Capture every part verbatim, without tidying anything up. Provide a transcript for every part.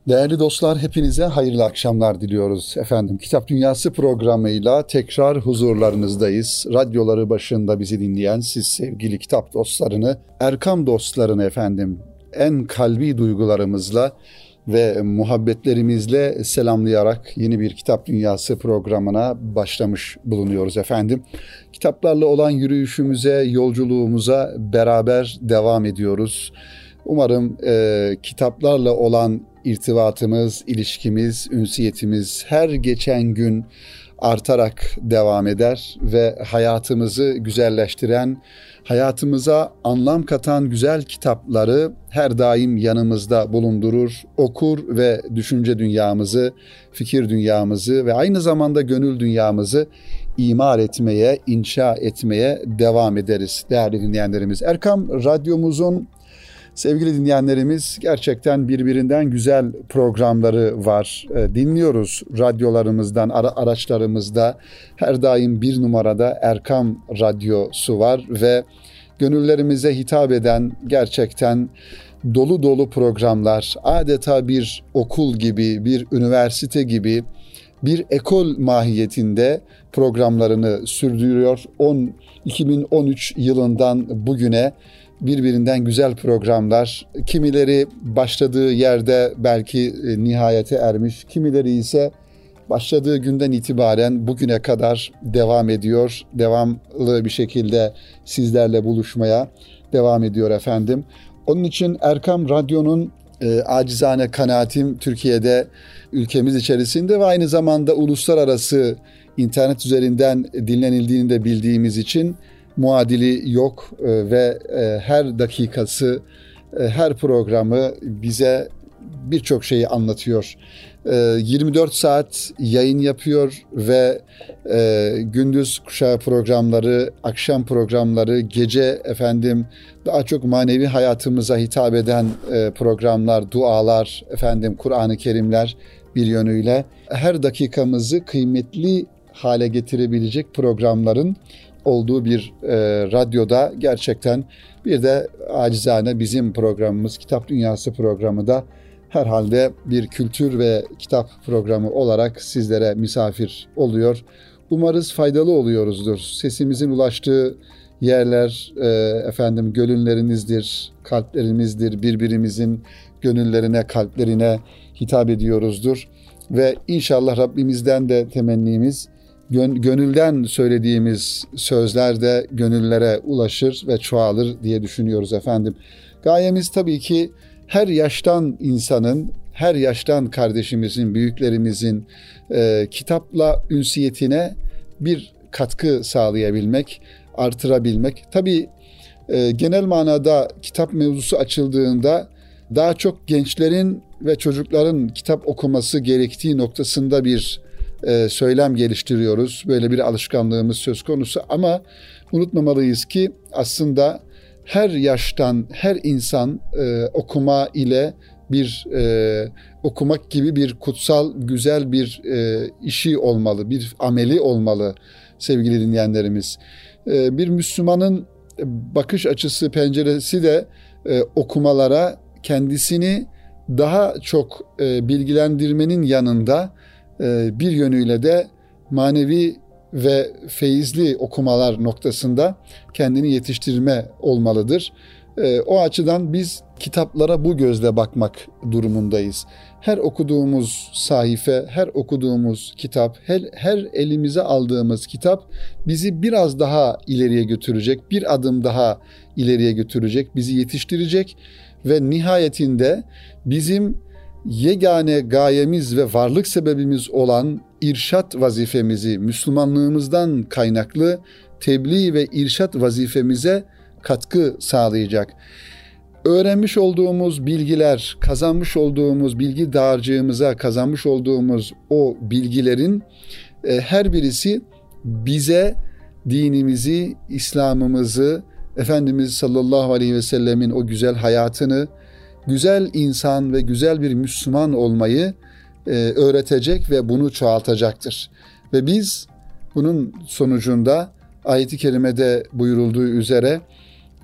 Değerli dostlar, hepinize hayırlı akşamlar diliyoruz efendim. Kitap Dünyası programıyla tekrar huzurlarınızdayız. Radyoları başında bizi dinleyen siz sevgili kitap dostlarını, Erkam dostlarını efendim en kalbi duygularımızla ve muhabbetlerimizle selamlayarak yeni bir Kitap Dünyası programına başlamış bulunuyoruz efendim. Kitaplarla olan yürüyüşümüze, yolculuğumuza beraber devam ediyoruz. Umarım e, kitaplarla olan irtibatımız, ilişkimiz, ünsiyetimiz her geçen gün artarak devam eder ve hayatımızı güzelleştiren, hayatımıza anlam katan güzel kitapları her daim yanımızda bulundurur, okur ve düşünce dünyamızı, fikir dünyamızı ve aynı zamanda gönül dünyamızı imar etmeye, inşa etmeye devam ederiz değerli dinleyenlerimiz. Erkam Radyomuzun sevgili dinleyenlerimiz gerçekten birbirinden güzel programları var. Dinliyoruz radyolarımızdan, ara, araçlarımızda her daim bir numarada Erkam Radyosu var ve gönüllerimize hitap eden gerçekten dolu dolu programlar, adeta bir okul gibi, bir üniversite gibi, bir ekol mahiyetinde programlarını sürdürüyor. iki bin on üç yılından bugüne birbirinden güzel programlar, kimileri başladığı yerde belki nihayete ermiş, kimileri ise başladığı günden itibaren bugüne kadar devam ediyor. Devamlı bir şekilde sizlerle buluşmaya devam ediyor efendim. Onun için Erkam Radyo'nun e, acizane kanaatim Türkiye'de, ülkemiz içerisinde ve aynı zamanda uluslararası internet üzerinden dinlenildiğini de bildiğimiz için muadili yok ve her dakikası, her programı bize birçok şeyi anlatıyor. yirmi dört saat yayın yapıyor ve gündüz kuşağı programları, akşam programları, gece efendim daha çok manevi hayatımıza hitap eden programlar, dualar, efendim Kur'an-ı Kerimler bir yönüyle her dakikamızı kıymetli hale getirebilecek programların olduğu bir e, radyoda gerçekten bir de acizane bizim programımız Kitap Dünyası programı da herhalde bir kültür ve kitap programı olarak sizlere misafir oluyor. Umarız faydalı oluyoruzdur. Sesimizin ulaştığı yerler e, efendim gönüllerinizdir, kalplerimizdir. Birbirimizin gönüllerine, kalplerine hitap ediyoruzdur. Ve inşallah Rabbimizden de temennimiz gönülden söylediğimiz sözler de gönüllere ulaşır ve çoğalır diye düşünüyoruz efendim. Gayemiz tabii ki her yaştan insanın, her yaştan kardeşimizin, büyüklerimizin e, kitapla ünsiyetine bir katkı sağlayabilmek, artırabilmek. Tabii e, genel manada kitap mevzusu açıldığında daha çok gençlerin ve çocukların kitap okuması gerektiği noktasında bir e, söylem geliştiriyoruz. Böyle bir alışkanlığımız söz konusu ama unutmamalıyız ki aslında her yaştan her insan e, okuma ile bir e, okumak gibi bir kutsal, güzel bir e, işi olmalı, bir ameli olmalı sevgili dinleyenlerimiz. E, bir Müslümanın bakış açısı, penceresi de e, okumalara kendisini daha çok e, bilgilendirmenin yanında e, bir yönüyle de manevi ve feyizli okumalar noktasında kendini yetiştirme olmalıdır. E, o açıdan biz kitaplara bu gözle bakmak durumundayız. Her okuduğumuz sahife, her okuduğumuz kitap, her, her elimize aldığımız kitap bizi biraz daha ileriye götürecek, bir adım daha ileriye götürecek, bizi yetiştirecek ve nihayetinde bizim yegane gayemiz ve varlık sebebimiz olan irşat vazifemizi, Müslümanlığımızdan kaynaklı tebliğ ve irşat vazifemize katkı sağlayacak. Öğrenmiş olduğumuz bilgiler, kazanmış olduğumuz bilgi dağarcığımıza kazanmış olduğumuz o bilgilerin e, her birisi bize dinimizi, İslam'ımızı, Efendimiz sallallahu aleyhi ve sellemin o güzel hayatını, güzel insan ve güzel bir Müslüman olmayı e, öğretecek ve bunu çoğaltacaktır. Ve biz bunun sonucunda ayet-i kerimede buyurulduğu üzere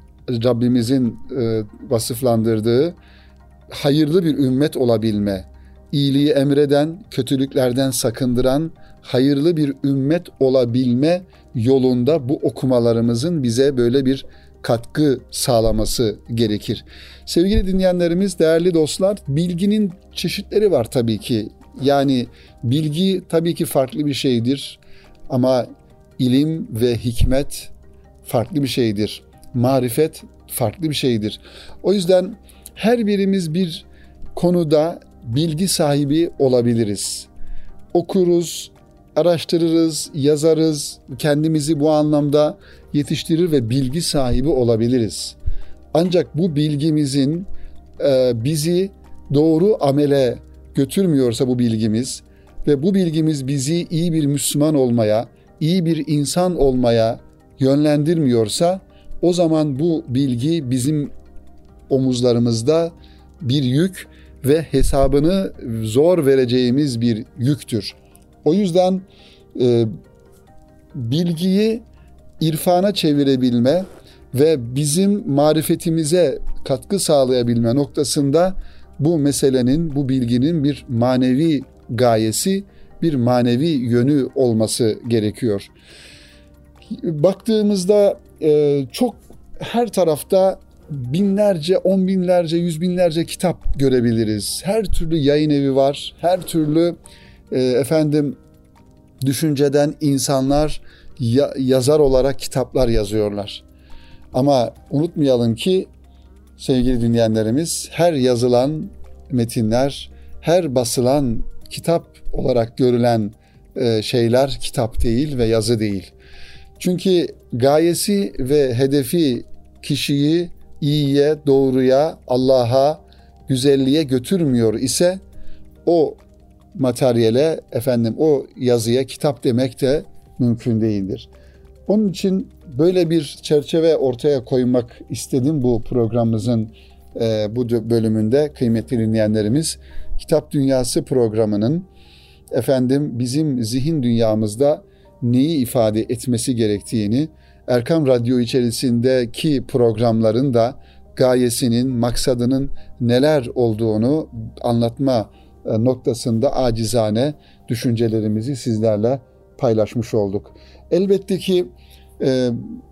Rabbimizin e, vasıflandırdığı hayırlı bir ümmet olabilme, iyiliği emreden, kötülüklerden sakındıran hayırlı bir ümmet olabilme yolunda bu okumalarımızın bize böyle bir katkı sağlaması gerekir. Sevgili dinleyenlerimiz, değerli dostlar, bilginin çeşitleri var tabii ki. Yani bilgi tabii ki farklı bir şeydir ama ilim ve hikmet farklı bir şeydir. Marifet farklı bir şeydir. O yüzden her birimiz bir konuda bilgi sahibi olabiliriz. Okuruz, araştırırız, yazarız, kendimizi bu anlamda yetiştirir ve bilgi sahibi olabiliriz. Ancak bu bilgimizin e, bizi doğru amele götürmüyorsa bu bilgimiz ve bu bilgimiz bizi iyi bir Müslüman olmaya, iyi bir insan olmaya yönlendirmiyorsa o zaman bu bilgi bizim omuzlarımızda bir yük ve hesabını zor vereceğimiz bir yüktür. O yüzden e, bilgiyi irfana çevirebilme ve bizim marifetimize katkı sağlayabilme noktasında bu meselenin, bu bilginin bir manevi gayesi, bir manevi yönü olması gerekiyor. Baktığımızda e, çok her tarafta binlerce, on binlerce, yüz binlerce kitap görebiliriz. Her türlü yayın evi var, her türlü e, efendim düşünceden insanlar ya, yazar olarak kitaplar yazıyorlar. Ama unutmayalım ki sevgili dinleyenlerimiz, her yazılan metinler, her basılan kitap olarak görülen e, şeyler kitap değil ve yazı değil. Çünkü gayesi ve hedefi kişiyi iyiye, doğruya, Allah'a, güzelliğe götürmüyor ise o materyale, efendim o yazıya kitap demek de mümkün değildir. Onun için böyle bir çerçeve ortaya koymak istedim bu programımızın e, bu bölümünde kıymetli dinleyenlerimiz. Kitap Dünyası programının efendim bizim zihin dünyamızda neyi ifade etmesi gerektiğini, Erkam Radyo içerisindeki programların da gayesinin, maksadının neler olduğunu anlatma noktasında acizane düşüncelerimizi sizlerle paylaşmış olduk. Elbette ki e,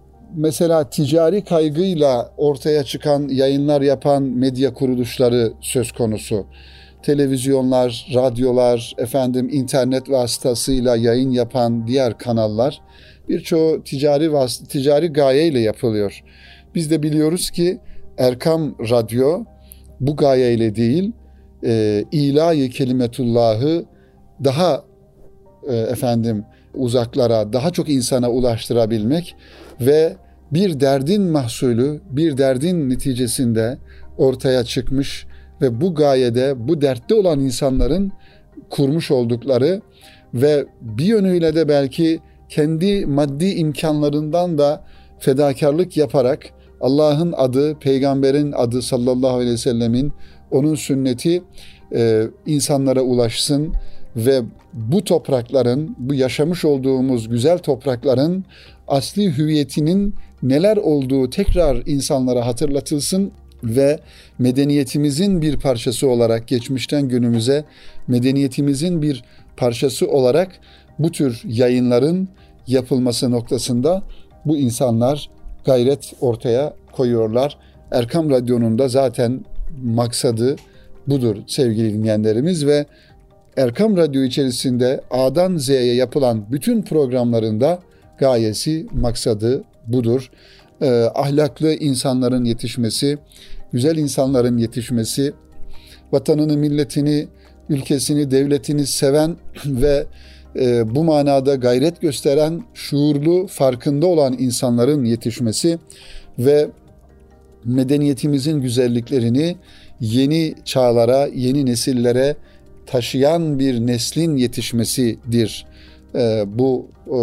mesela ticari kaygıyla ortaya çıkan yayınlar yapan medya kuruluşları söz konusu. Televizyonlar, radyolar, efendim internet vasıtasıyla yayın yapan diğer kanallar birçoğu ticari vas- ticari gayeyle yapılıyor. Biz de biliyoruz ki Erkam Radyo bu gayeyle değil, e, ilahi kelimetullahı daha e, efendim uzaklara, daha çok insana ulaştırabilmek ve bir derdin mahsulü, bir derdin neticesinde ortaya çıkmış ve bu gayede, bu dertte olan insanların kurmuş oldukları ve bir yönüyle de belki kendi maddi imkanlarından da fedakarlık yaparak Allah'ın adı, Peygamberin adı sallallahu aleyhi ve sellemin, onun sünneti e, insanlara ulaşsın ve bu toprakların, bu yaşamış olduğumuz güzel toprakların asli hüviyetinin neler olduğu tekrar insanlara hatırlatılsın ve medeniyetimizin bir parçası olarak geçmişten günümüze medeniyetimizin bir parçası olarak bu tür yayınların yapılması noktasında bu insanlar gayret ortaya koyuyorlar. Erkam Radyo'nun da zaten maksadı budur sevgili dinleyenlerimiz ve Erkam Radyo içerisinde A'dan Z'ye yapılan bütün programlarında gayesi, maksadı budur. Eh, ahlaklı insanların yetişmesi, güzel insanların yetişmesi, vatanını, milletini, ülkesini, devletini seven ve e, bu manada gayret gösteren, şuurlu, farkında olan insanların yetişmesi ve medeniyetimizin güzelliklerini yeni çağlara, yeni nesillere taşıyan bir neslin yetişmesidir. E, bu e,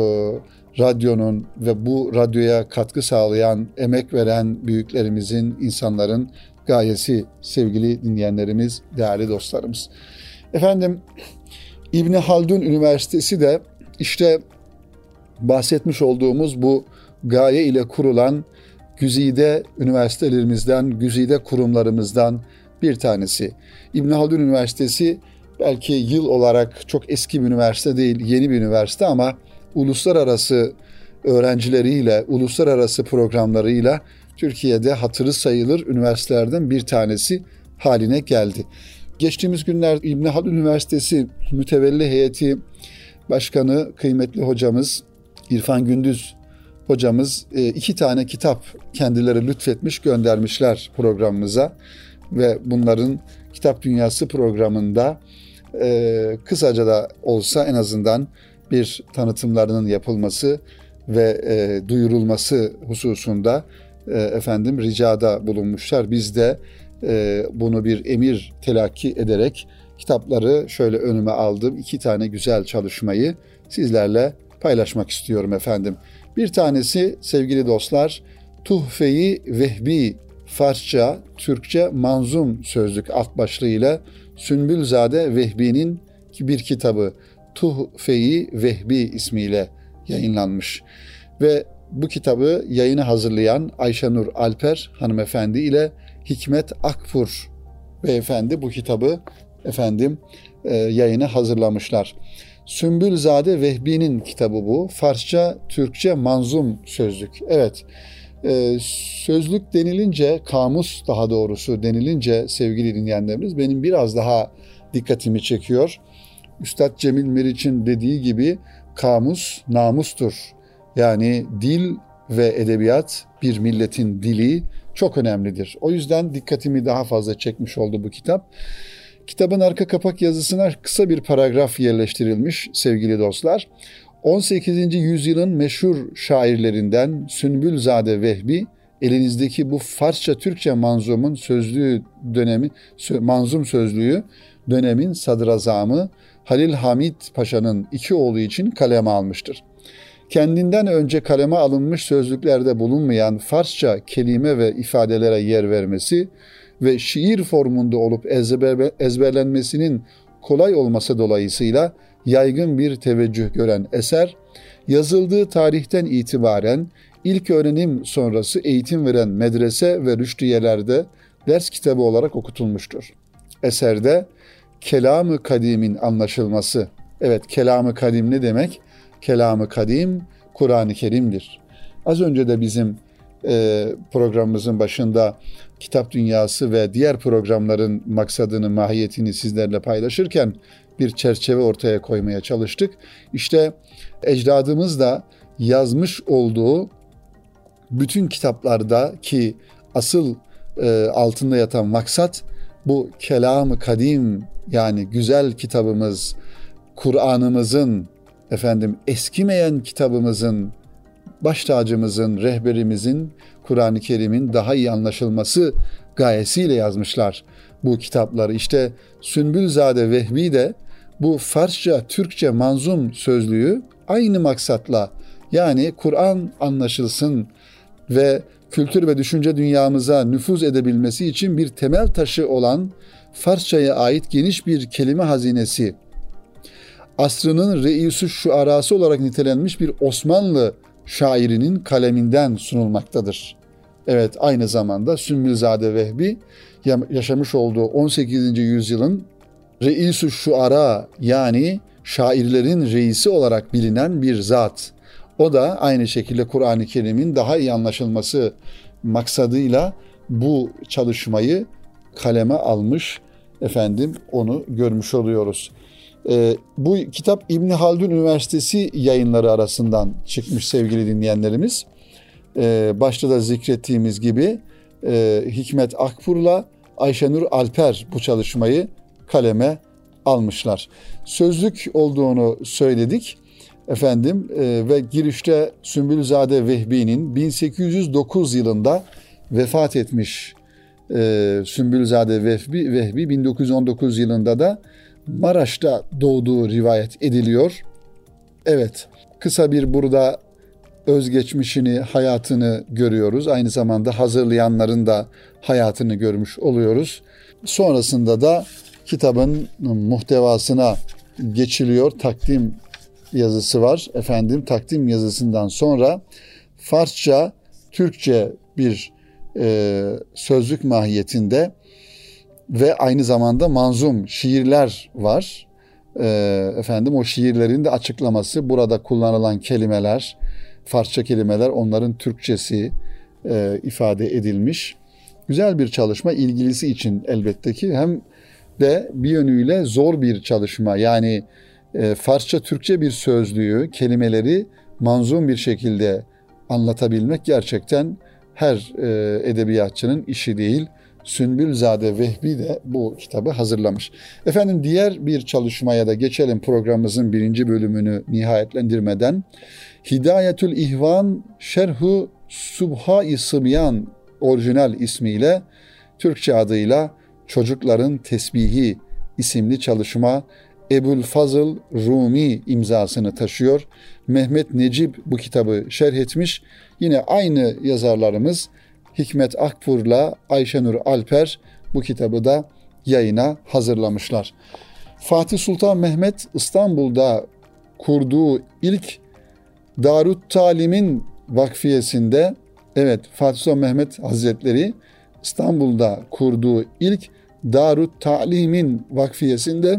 radyonun ve bu radyoya katkı sağlayan, emek veren büyüklerimizin, insanların gayesi sevgili dinleyenlerimiz, değerli dostlarımız. Efendim İbn Haldun Üniversitesi de işte bahsetmiş olduğumuz bu gaye ile kurulan güzide üniversitelerimizden, güzide kurumlarımızdan bir tanesi. İbn Haldun Üniversitesi belki yıl olarak çok eski bir üniversite değil, yeni bir üniversite ama uluslararası öğrencileriyle, uluslararası programlarıyla Türkiye'de hatırı sayılır üniversitelerden bir tanesi haline geldi. Geçtiğimiz günler İbn Haldun Üniversitesi Mütevelli Heyeti Başkanı kıymetli hocamız İrfan Gündüz hocamız iki tane kitap kendileri lütfetmiş, göndermişler programımıza ve bunların Kitap Dünyası programında e, kısaca da olsa en azından bir tanıtımlarının yapılması ve e, duyurulması hususunda e, efendim ricada bulunmuşlar. Biz de e, bunu bir emir telakki ederek kitapları şöyle önüme aldım. İki tane güzel çalışmayı sizlerle paylaşmak istiyorum efendim. Bir tanesi sevgili dostlar, Tuhfe-i Vehbi Farsça, Türkçe Manzum Sözlük alt başlığıyla Sünbülzade Vehbi'nin bir kitabı Tuhfe-i Vehbi ismiyle yayınlanmış. Ve bu kitabı yayını hazırlayan Ayşenur Alper hanımefendi ile Hikmet Akpur beyefendi bu kitabı efendim e, yayını hazırlamışlar. Sümbülzade Vehbi'nin kitabı bu. Farsça, Türkçe Manzum Sözlük. Evet, e, sözlük denilince, kamus daha doğrusu denilince sevgili dinleyenlerimiz benim biraz daha dikkatimi çekiyor. Üstad Cemil Meriç'in dediği gibi kamus namustur. Yani dil ve edebiyat bir milletin dili çok önemlidir. O yüzden dikkatimi daha fazla çekmiş oldu bu kitap. Kitabın arka kapak yazısına kısa bir paragraf yerleştirilmiş sevgili dostlar. on sekizinci yüzyılın meşhur şairlerinden Sünbülzade Vehbi, elinizdeki bu Farsça Türkçe manzumun sözlüğü dönemi, manzum sözlüğü dönemin sadrazamı Halil Hamid Paşa'nın iki oğlu için kaleme almıştır. Kendinden önce kaleme alınmış sözlüklerde bulunmayan Farsça kelime ve ifadelere yer vermesi ve şiir formunda olup ezberlenmesinin kolay olması dolayısıyla yaygın bir teveccüh gören eser, yazıldığı tarihten itibaren ilk öğrenim sonrası eğitim veren medrese ve rüştiyelerde ders kitabı olarak okutulmuştur. Eserde kelam-ı kadimin anlaşılması, evet kelam-ı kadim ne demek? Kelam-ı kadim Kur'an-ı Kerim'dir. Az önce de bizim e, programımızın başında Kitap Dünyası ve diğer programların maksadını, mahiyetini sizlerle paylaşırken bir çerçeve ortaya koymaya çalıştık. İşte ecdadımız da yazmış olduğu bütün kitaplarda ki asıl e, altında yatan maksat bu kelam-ı kadim yani güzel kitabımız, Kur'an'ımızın, efendim eskimeyen kitabımızın, baş tacımızın, rehberimizin, Kur'an-ı Kerim'in daha iyi anlaşılması gayesiyle yazmışlar bu kitapları. İşte Sünbülzade Vehbi de bu Farsça, Türkçe manzum sözlüğü aynı maksatla yani Kur'an anlaşılsın ve kültür ve düşünce dünyamıza nüfuz edebilmesi için bir temel taşı olan Farsçaya ait geniş bir kelime hazinesi, asrının reis-ü şuarası olarak nitelenmiş bir Osmanlı şairinin kaleminden sunulmaktadır. Evet, aynı zamanda Sünbülzade Vehbi yaşamış olduğu on sekizinci yüzyılın reis-ü şuara yani şairlerin reisi olarak bilinen bir zat. O da aynı şekilde Kur'an-ı Kerim'in daha iyi anlaşılması maksadıyla bu çalışmayı kaleme almış, efendim onu görmüş oluyoruz. Ee, bu kitap İbn Haldun Üniversitesi yayınları arasından çıkmış sevgili dinleyenlerimiz. Ee, başta da zikrettiğimiz gibi e, Hikmet Akpur'la Ayşenur Alper bu çalışmayı kaleme almışlar. Sözlük olduğunu söyledik. Efendim e, ve girişte Sünbülzade Vehbi'nin bin sekiz yüz dokuz yılında vefat etmiş e, Sünbülzade Vehbi, Vehbi bin dokuz yüz on dokuz yılında da Maraş'ta doğduğu rivayet ediliyor. Evet, kısa bir burada özgeçmişini, hayatını görüyoruz. Aynı zamanda hazırlayanların da hayatını görmüş oluyoruz. Sonrasında da kitabın muhtevasına geçiliyor. Takdim yazısı var. Efendim takdim yazısından sonra Farsça, Türkçe bir e, sözlük mahiyetinde ve aynı zamanda manzum şiirler var. Ee, efendim o şiirlerin de açıklaması, burada kullanılan kelimeler, Farsça kelimeler, onların Türkçesi e, ifade edilmiş. Güzel bir çalışma, ilgilisi için elbette ki, hem de bir yönüyle zor bir çalışma. Yani e, Farsça Türkçe bir sözlüğü, kelimeleri manzum bir şekilde anlatabilmek gerçekten her e, edebiyatçının işi değil. Sümbülzade Vehbi de bu kitabı hazırlamış. Efendim, diğer bir çalışmaya da geçelim programımızın birinci bölümünü nihayetlendirmeden. Hidayetül İhvan Şerhu Subha-i Sıbyan orijinal ismiyle, Türkçe adıyla Çocukların Tesbihi isimli çalışma Ebu'l-Fazıl Rumi imzasını taşıyor. Mehmet Necip bu kitabı şerh etmiş. Yine aynı yazarlarımız Hikmet Akpur'la Ayşenur Alper bu kitabı da yayına hazırlamışlar. Fatih Sultan Mehmet İstanbul'da kurduğu ilk Darut Talim'in vakfiyesinde, evet, Fatih Sultan Mehmet Hazretleri İstanbul'da kurduğu ilk Darut Talim'in vakfiyesinde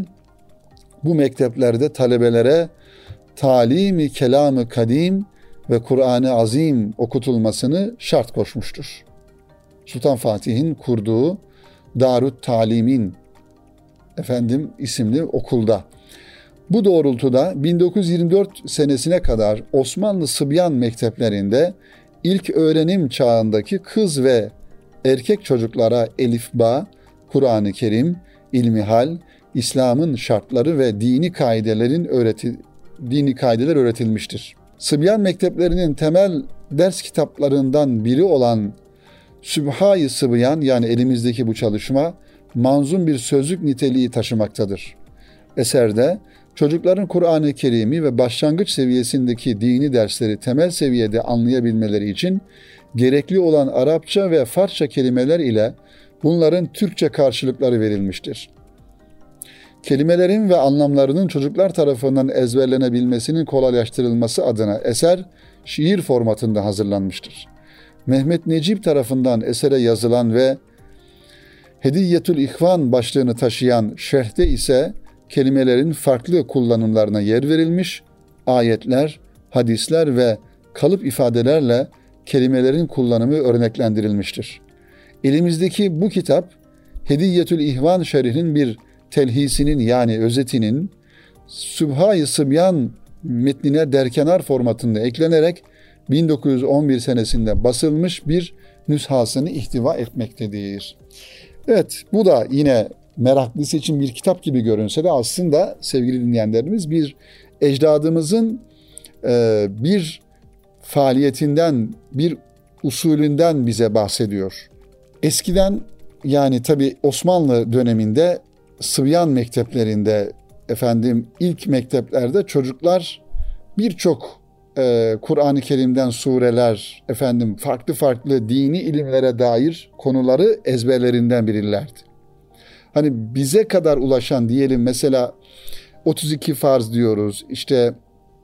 bu mekteplerde talebelere talimi kelamı kadim ve Kur'an-ı Azim okutulmasını şart koşmuştur. Sultan Fatih'in kurduğu Darut Talim'in efendim isimli okulda. Bu doğrultuda bin dokuz yüz yirmi dört senesine kadar Osmanlı Sıbyan mekteplerinde ilk öğrenim çağındaki kız ve erkek çocuklara elifba, Kur'an-ı Kerim, ilmihal, İslam'ın şartları ve dini kaidelerin öğreti, dini kaideler öğretilmiştir. Sıbyan mekteplerinin temel ders kitaplarından biri olan Sübha-i Sıbyan, yani elimizdeki bu çalışma, manzum bir sözlük niteliği taşımaktadır. Eserde çocukların Kur'an-ı Kerim'i ve başlangıç seviyesindeki dini dersleri temel seviyede anlayabilmeleri için gerekli olan Arapça ve Farsça kelimeler ile bunların Türkçe karşılıkları verilmiştir. Kelimelerin ve anlamlarının çocuklar tarafından ezberlenebilmesinin kolaylaştırılması adına eser şiir formatında hazırlanmıştır. Mehmet Necip tarafından esere yazılan ve Hediyetül İhvan başlığını taşıyan şerhte ise kelimelerin farklı kullanımlarına yer verilmiş, ayetler, hadisler ve kalıp ifadelerle kelimelerin kullanımı örneklendirilmiştir. Elimizdeki bu kitap, Hediyetül İhvan şerhinin bir telhisinin, yani özetinin Sübha-i Sıbyan metnine derkenar formatında eklenerek bin dokuz yüz on bir senesinde basılmış bir nüshasını ihtiva etmektedir. Evet, bu da yine meraklısı için bir kitap gibi görünse de aslında sevgili dinleyenlerimiz bir ecdadımızın e, bir faaliyetinden, bir usulünden bize bahsediyor. Eskiden, yani tabii Osmanlı döneminde Sıbyan mekteplerinde, efendim ilk mekteplerde çocuklar birçok e, Kur'an-ı Kerim'den sureler, efendim farklı farklı dini ilimlere dair konuları ezberlerinden bilirlerdi. Hani bize kadar ulaşan, diyelim mesela otuz iki farz diyoruz, işte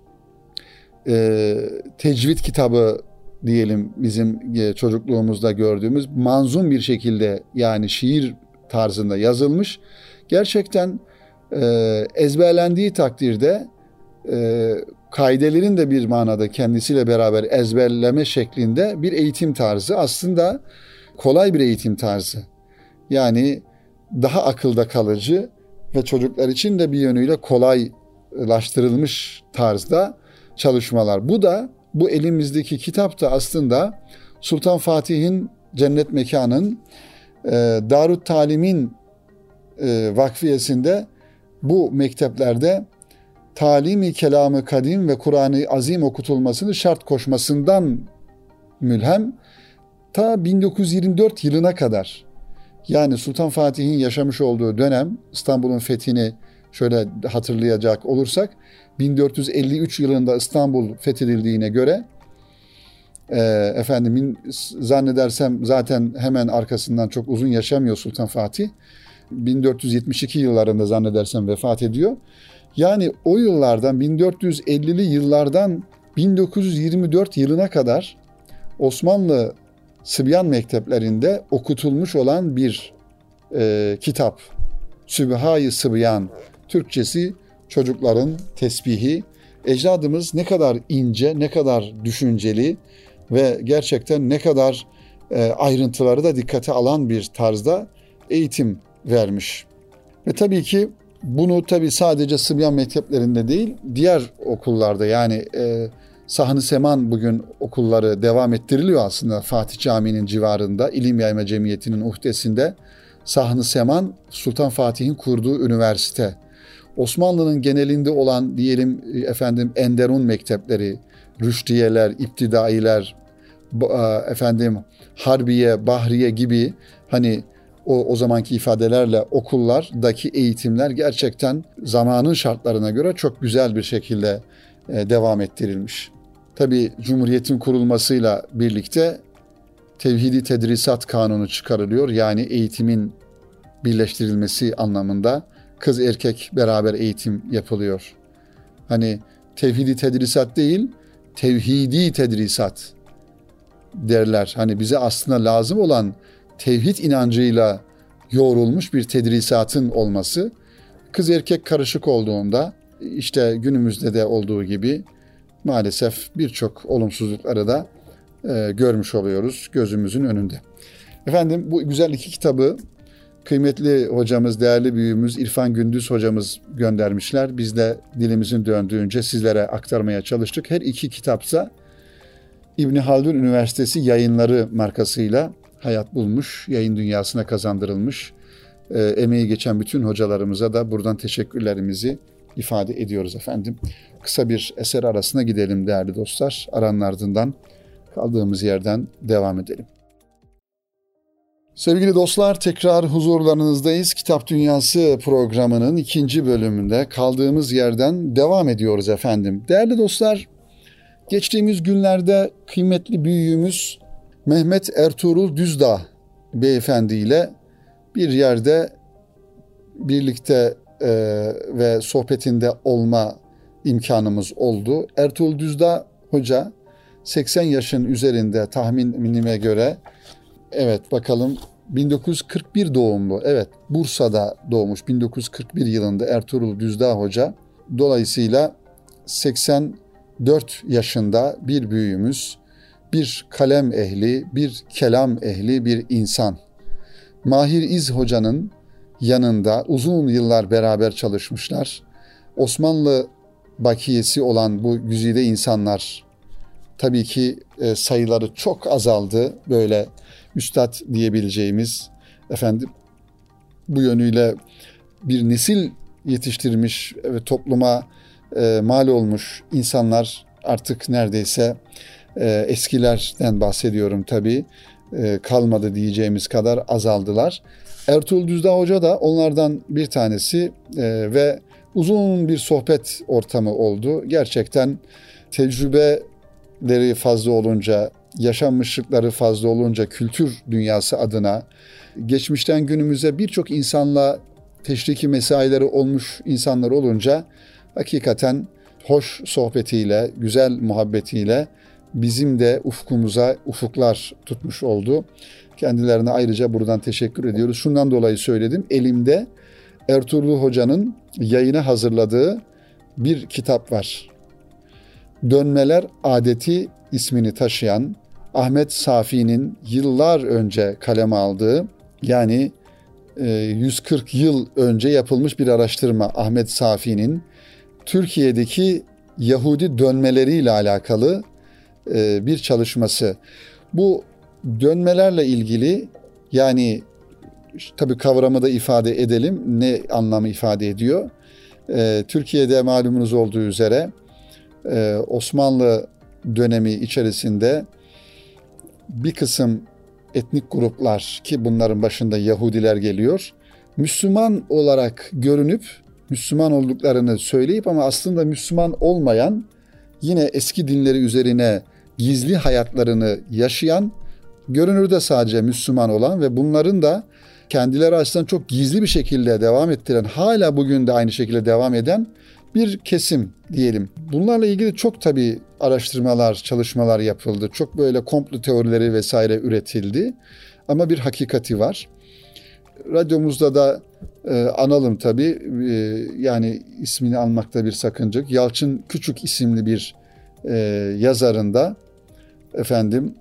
e, tecvid kitabı diyelim, bizim çocukluğumuzda gördüğümüz manzum bir şekilde, yani şiir tarzında yazılmış. Gerçekten e, ezberlendiği takdirde e, kaidelerin de bir manada kendisiyle beraber ezberleme şeklinde bir eğitim tarzı. Aslında kolay bir eğitim tarzı. Yani daha akılda kalıcı ve çocuklar için de bir yönüyle kolaylaştırılmış tarzda çalışmalar. Bu da, bu elimizdeki kitap da aslında Sultan Fatih'in cennet mekanın e, Darut Talim'in e, vakfiyesinde bu mekteplerde talimi kelamı kadim ve Kur'an-ı Azim okutulmasını şart koşmasından mülhem ta bin dokuz yüz yirmi dört yılına kadar, yani Sultan Fatih'in yaşamış olduğu dönem, İstanbul'un fethini şöyle hatırlayacak olursak, bin dört yüz elli üç yılında İstanbul fethedildiğine göre e, efendim zannedersem zaten hemen arkasından çok uzun yaşamıyor Sultan Fatih. bin dört yüz yetmiş iki yıllarında zannedersem vefat ediyor. Yani o yıllardan, bin dört yüz ellili yıllardan bin dokuz yüz yirmi dört yılına kadar Osmanlı Sıbyan mekteplerinde okutulmuş olan bir e, kitap. Sübhâ-i Sıbyan, Türkçesi çocukların tesbihi. Ecdadımız ne kadar ince, ne kadar düşünceli ve gerçekten ne kadar e, ayrıntıları da dikkate alan bir tarzda eğitim vermiş. Ve tabii ki bunu tabii sadece Sıbyan mekteplerinde değil, diğer okullarda yani e, Sahn-ı Seman bugün okulları devam ettiriliyor aslında Fatih Camii'nin civarında, İlim Yayma Cemiyeti'nin uhdesinde. Sahn-ı Seman, Sultan Fatih'in kurduğu üniversite. Osmanlı'nın genelinde olan diyelim efendim Enderun mektepleri, Rüşdiyeler, İptidailer, efendim Harbiye, Bahriye gibi hani o, o zamanki ifadelerle okullardaki eğitimler gerçekten zamanın şartlarına göre çok güzel bir şekilde e, devam ettirilmiş. Tabii Cumhuriyet'in kurulmasıyla birlikte Tevhidi Tedrisat Kanunu çıkarılıyor. Yani eğitimin birleştirilmesi anlamında kız erkek beraber eğitim yapılıyor. Hani tevhidi tedrisat değil, tevhidi tedrisat derler. Hani bize aslında lazım olan tevhid inancıyla yoğrulmuş bir tedrisatın olması. Kız erkek karışık olduğunda işte günümüzde de olduğu gibi maalesef birçok olumsuzlukları da e, görmüş oluyoruz gözümüzün önünde. Efendim bu güzel iki kitabı kıymetli hocamız, değerli büyüğümüz İrfan Gündüz hocamız göndermişler. Biz de dilimizin döndüğünce sizlere aktarmaya çalıştık. Her iki kitapsa İbni Haldun Üniversitesi Yayınları markasıyla hayat bulmuş, yayın dünyasına kazandırılmış. E, emeği geçen bütün hocalarımıza da buradan teşekkürlerimizi ifade ediyoruz efendim. Kısa bir eser arasına gidelim değerli dostlar. Aranın ardından kaldığımız yerden devam edelim. Sevgili dostlar, tekrar huzurlarınızdayız. Kitap Dünyası programının ikinci bölümünde kaldığımız yerden devam ediyoruz efendim. Değerli dostlar, geçtiğimiz günlerde kıymetli büyüğümüz Mehmet Ertuğrul Düzdağ beyefendi ile bir yerde birlikte e, ve sohbetinde olma imkanımız oldu. Ertuğrul Düzdağ Hoca seksen yaşın üzerinde tahminime göre, evet bakalım bin dokuz yüz kırk bir doğumlu, evet Bursa'da doğmuş bin dokuz yüz kırk bir yılında Ertuğrul Düzdağ Hoca. Dolayısıyla seksen dört yaşında bir büyüğümüz, bir kalem ehli, bir kelam ehli bir insan. Mahir İz Hoca'nın yanında uzun yıllar beraber çalışmışlar. Osmanlı bakiyesi olan bu güzide insanlar tabii ki e, sayıları çok azaldı. Böyle üstad diyebileceğimiz efendim bu yönüyle bir nesil yetiştirmiş ve topluma e, mal olmuş insanlar artık neredeyse e, eskilerden bahsediyorum tabii e, kalmadı diyeceğimiz kadar azaldılar. Ertuğrul Düzdağ Hoca da onlardan bir tanesi e, ve uzun bir sohbet ortamı oldu. Gerçekten tecrübeleri fazla olunca, yaşanmışlıkları fazla olunca kültür dünyası adına geçmişten günümüze birçok insanla teşriki mesaileri olmuş insanlar olunca hakikaten hoş sohbetiyle, güzel muhabbetiyle bizim de ufkumuza ufuklar tutmuş oldu. Kendilerine ayrıca buradan teşekkür ediyoruz. Şundan dolayı söyledim. Elimde Ertuğrul Hoca'nın yayına hazırladığı bir kitap var. Dönmeler Adeti ismini taşıyan Ahmet Safi'nin yıllar önce kaleme aldığı, yani yüz kırk yıl önce yapılmış bir araştırma, Ahmet Safi'nin Türkiye'deki Yahudi dönmeleriyle alakalı bir çalışması. Bu dönmelerle ilgili, yani tabii kavramı da ifade edelim. Ne anlamı ifade ediyor? Türkiye'de malumunuz olduğu üzere Osmanlı dönemi içerisinde bir kısım etnik gruplar, ki bunların başında Yahudiler geliyor, Müslüman olarak görünüp Müslüman olduklarını söyleyip ama aslında Müslüman olmayan, yine eski dinleri üzerine gizli hayatlarını yaşayan, görünürde sadece Müslüman olan ve bunların da kendileri açısından çok gizli bir şekilde devam ettiren, hala bugün de aynı şekilde devam eden bir kesim diyelim. Bunlarla ilgili çok tabii araştırmalar, çalışmalar yapıldı. Çok böyle komplo teorileri vesaire üretildi. Ama bir hakikati var. radyomuzda da e, analım tabii. E, yani ismini almakta bir sakınca yok. Yalçın Küçük isimli bir e, yazarında efendim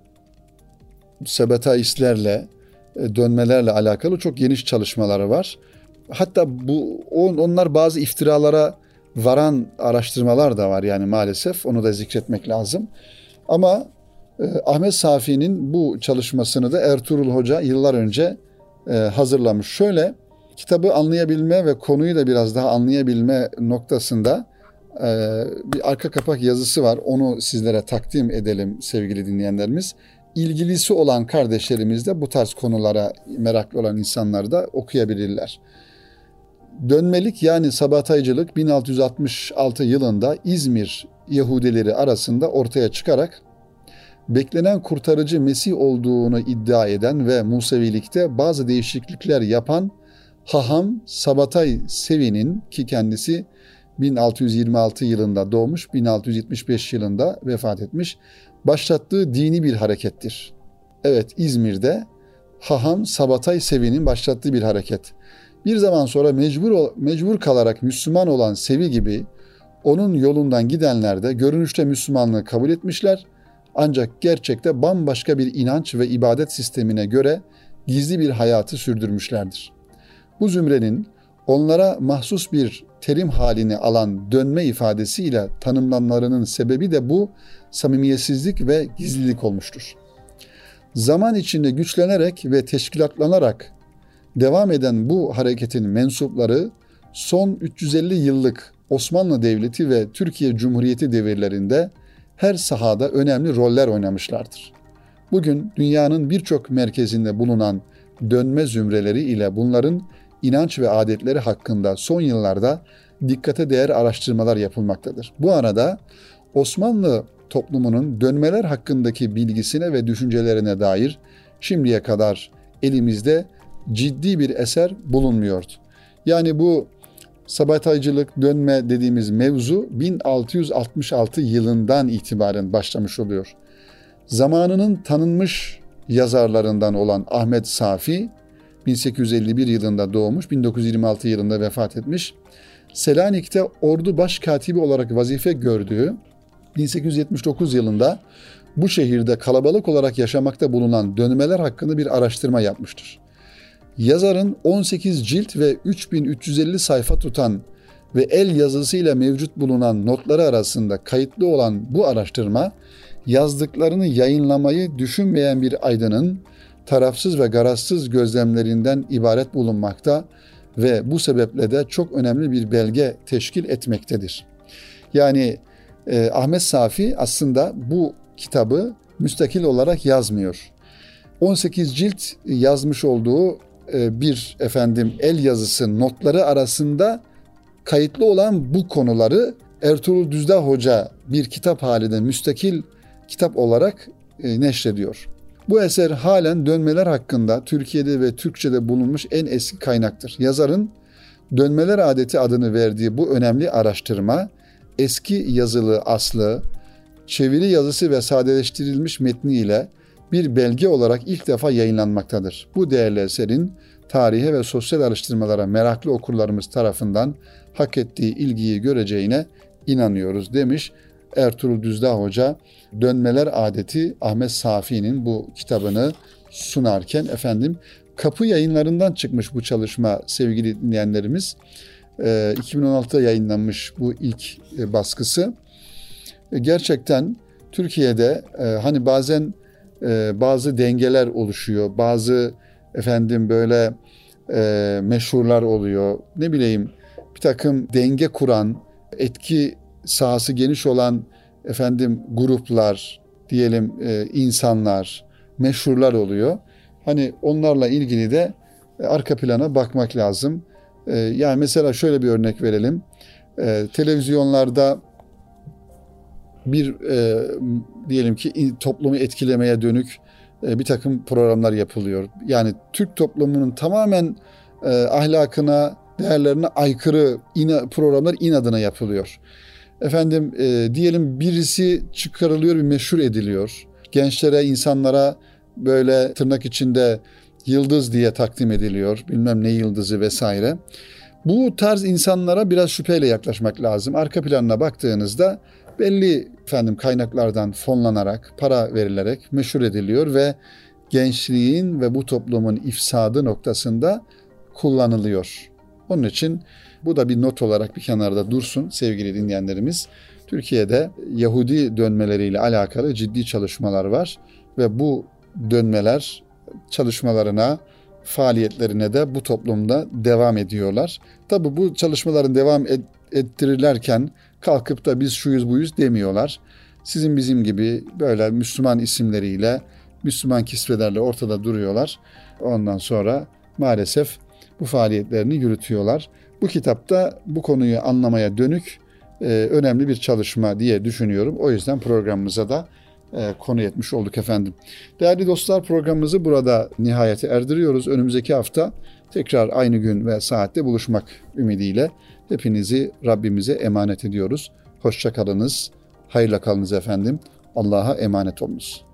Sabataistlerle, e, dönmelerle alakalı çok geniş çalışmaları var. Hatta bu on, onlar bazı iftiralara varan araştırmalar da var yani maalesef. Onu da zikretmek lazım. Ama e, Ahmet Safi'nin bu çalışmasını da Ertuğrul Hoca yıllar önce e, hazırlamış. Şöyle kitabı anlayabilme ve konuyu da biraz daha anlayabilme noktasında e, bir arka kapak yazısı var. Onu sizlere takdim edelim sevgili dinleyenlerimiz. İlgilisi olan kardeşlerimiz de bu tarz konulara meraklı olan insanlar da okuyabilirler. Dönmelik yani sabataycılık bin altı yüz altmış altı yılında İzmir Yahudileri arasında ortaya çıkarak beklenen kurtarıcı Mesih olduğunu iddia eden ve Musevilikte bazı değişiklikler yapan Haham Sabatay Sevi'nin, ki kendisi bin altı yüz yirmi altı yılında doğmuş, bin altı yüz yetmiş beş yılında vefat etmiş, başlattığı dini bir harekettir. Evet, İzmir'de Haham Sabatay Sevi'nin başlattığı bir hareket. Bir zaman sonra mecbur mecbur kalarak Müslüman olan Sevi gibi onun yolundan gidenler de görünüşte Müslümanlığı kabul etmişler. Ancak gerçekte bambaşka bir inanç ve ibadet sistemine göre gizli bir hayatı sürdürmüşlerdir. Bu zümrenin onlara mahsus bir terim halini alan dönme ifadesiyle tanımlanmalarının sebebi de bu samimiyetsizlik ve gizlilik olmuştur. Zaman içinde güçlenerek ve teşkilatlanarak devam eden bu hareketin mensupları son üç yüz elli yıllık Osmanlı Devleti ve Türkiye Cumhuriyeti devirlerinde her sahada önemli roller oynamışlardır. Bugün dünyanın birçok merkezinde bulunan dönme zümreleri ile bunların inanç ve adetleri hakkında son yıllarda dikkate değer araştırmalar yapılmaktadır. Bu arada Osmanlı toplumunun dönmeler hakkındaki bilgisine ve düşüncelerine dair şimdiye kadar elimizde ciddi bir eser bulunmuyordu. Yani bu sabataycılık, dönme dediğimiz mevzu bin altı yüz altmış altı yılından itibaren başlamış oluyor. Zamanının tanınmış yazarlarından olan Ahmet Safi, bin sekiz yüz elli bir yılında doğmuş, bin dokuz yüz yirmi altı yılında vefat etmiş. Selanik'te ordu başkatibi olarak vazife gördüğü bin sekiz yüz yetmiş dokuz yılında bu şehirde kalabalık olarak yaşamakta bulunan dönmeler hakkında bir araştırma yapmıştır. Yazarın on sekiz cilt ve üç bin üç yüz elli sayfa tutan ve el yazısıyla mevcut bulunan notları arasında kayıtlı olan bu araştırma, yazdıklarını yayınlamayı düşünmeyen bir aydının tarafsız ve garazsız gözlemlerinden ibaret bulunmakta ve bu sebeple de çok önemli bir belge teşkil etmektedir. Yani e, Ahmet Safi aslında bu kitabı müstakil olarak yazmıyor. on sekiz cilt yazmış olduğu e, bir efendim el yazısı notları arasında kayıtlı olan bu konuları Ertuğrul Düzdağ Hoca bir kitap halinde müstakil kitap olarak e, neşrediyor. Bu eser halen dönmeler hakkında Türkiye'de ve Türkçe'de bulunmuş en eski kaynaktır. Yazarın dönmeler adeti adını verdiği bu önemli araştırma, eski yazılı aslı, çeviri yazısı ve sadeleştirilmiş metniyle bir belge olarak ilk defa yayınlanmaktadır. Bu değerli eserin tarihe ve sosyal araştırmalara meraklı okurlarımız tarafından hak ettiği ilgiyi göreceğine inanıyoruz demiş Ertuğrul Düzdağ Hoca. Dönmeler adeti Ahmet Safi'nin bu kitabını sunarken efendim Kapı Yayınlarından çıkmış bu çalışma sevgili dinleyenlerimiz. iki bin on altıda yayınlanmış bu ilk baskısı. Gerçekten Türkiye'de hani bazen bazı dengeler oluşuyor, bazı efendim böyle meşhurlar oluyor. Ne bileyim bir takım denge kuran, etki sahası geniş olan efendim gruplar, diyelim insanlar, meşhurlar oluyor. Hani onlarla ilgili de arka plana bakmak lazım. Yani mesela şöyle bir örnek verelim. Televizyonlarda bir e, diyelim ki toplumu etkilemeye dönük e, bir takım programlar yapılıyor. Yani Türk toplumunun tamamen e, ahlakına, değerlerine aykırı ina, programlar inadına yapılıyor. Efendim e, diyelim birisi çıkarılıyor, bir meşhur ediliyor. Gençlere, insanlara böyle tırnak içinde yıldız diye takdim ediliyor. Bilmem ne yıldızı vesaire. Bu tarz insanlara biraz şüpheyle yaklaşmak lazım. Arka planına baktığınızda belli efendim kaynaklardan fonlanarak, para verilerek meşhur ediliyor ve gençliğin ve bu toplumun ifsadı noktasında kullanılıyor. Onun için bu da bir not olarak bir kenarda dursun sevgili dinleyenlerimiz. Türkiye'de Yahudi dönmeleriyle alakalı ciddi çalışmalar var ve bu dönmeler çalışmalarına, faaliyetlerine de bu toplumda devam ediyorlar. Tabii bu çalışmaların devam et, ettirirlerken kalkıp da biz şuyuz buyuz demiyorlar. Sizin bizim gibi böyle Müslüman isimleriyle, Müslüman kisvelerle ortada duruyorlar. Ondan sonra maalesef bu faaliyetlerini yürütüyorlar. Bu kitapta bu konuyu anlamaya dönük e, önemli bir çalışma diye düşünüyorum. O yüzden programımıza da e, konu etmiş olduk efendim. Değerli dostlar, programımızı burada nihayete erdiriyoruz. Önümüzdeki hafta tekrar aynı gün ve saatte buluşmak ümidiyle hepinizi Rabbimize emanet ediyoruz. Hoşça kalınız, hayırla kalınız efendim. Allah'a emanet olunuz.